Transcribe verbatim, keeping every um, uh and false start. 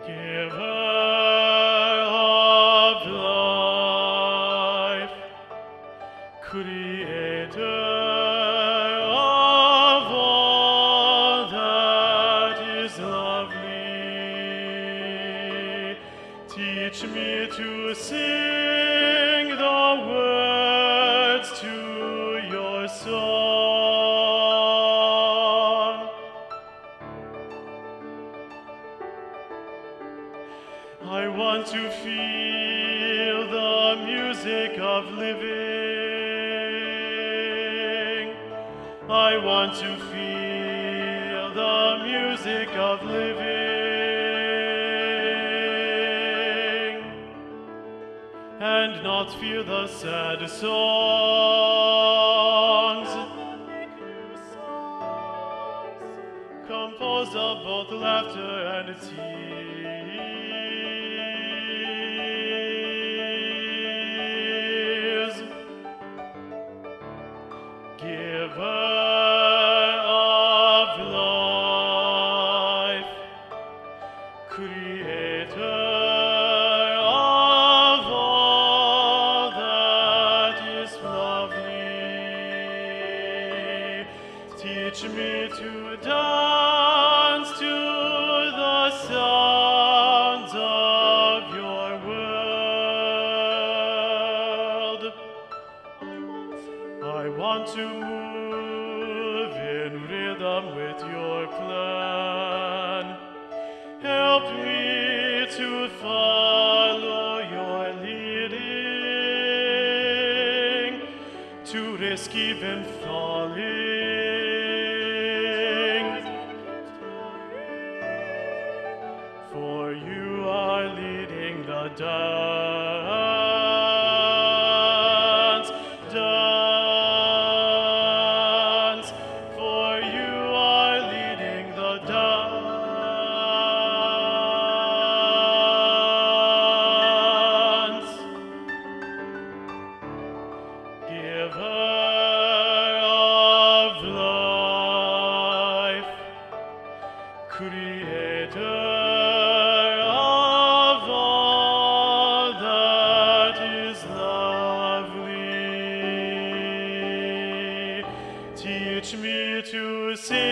Giver of life, Creator of all that is lovely, teach me to sing the words to your song. I want to feel the music of living. I want to feel the music of living, and not fear the sad songs composed of both laughter and tears. Giver of life, Creator of all that is lovely, teach me to dance to the sounds of your world. I want to move in rhythm with your plan. Help me to follow your leading, to risk even falling, for you are leading the dance, dance, for you are leading the dance. Giver of life, Creator of all that is lovely, teach me to sing